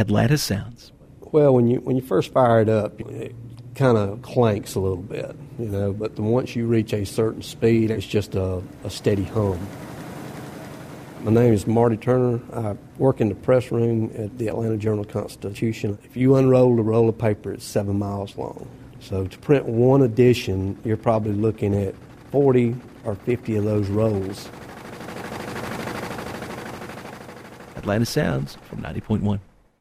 Atlanta Sounds. Well, when you first fire it up, it kind of clanks a little bit, but once you reach a certain speed, it's just a steady hum. My name is Marty Turner. I work in the press room at the Atlanta Journal-Constitution. If you unroll the roll of paper, it's 7 miles long. So to print one edition, you're probably looking at 40 or 50 of those rolls. Atlanta Sounds from 90.1.